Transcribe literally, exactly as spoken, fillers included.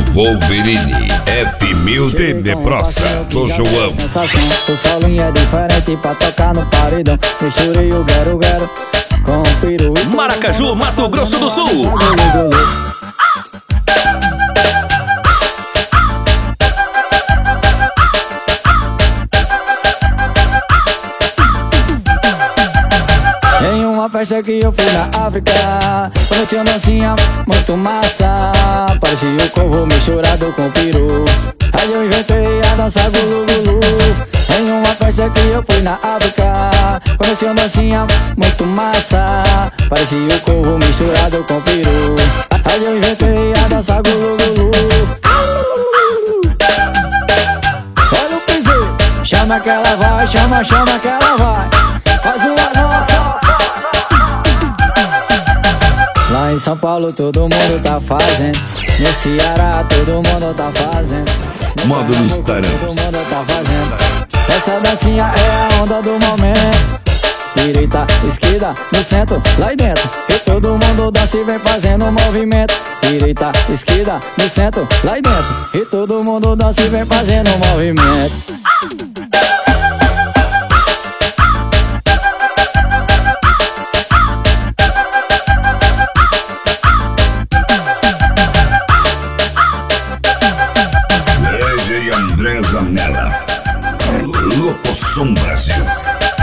Wolverine, F mil de Neprosa, do João. O solinho é diferente pra tocar no paredão. Misturei o guero guero com o peru. Maracaju, Mato Grosso do Sul. Em uma festa que eu fui na África, conheci uma dancinha muito massa. Parecia o corvo misturado com o peru. Aí eu inventei a dança gulu gulu. Em uma festa que eu fui na África, conheci uma dancinha muito massa. Parecia o corvo misturado com o peru. Aí eu inventei a dança gulu gulu. Olha o piseiro, chama que ela vai, chama, chama que ela vai. Faz uma nossa. Lá em São Paulo todo mundo tá fazendo, no Ceará todo mundo tá fazendo, no Módulos Pernambuco todo Taranos. mundo tá fazendo. Essa dancinha é a onda do momento. Direita, esquerda, no centro, lá e dentro. E todo mundo dança e vem fazendo um movimento. Direita, esquerda, no centro, lá e dentro. E todo mundo dança e vem fazendo um movimento. André Zanella, Lopoção Brasil.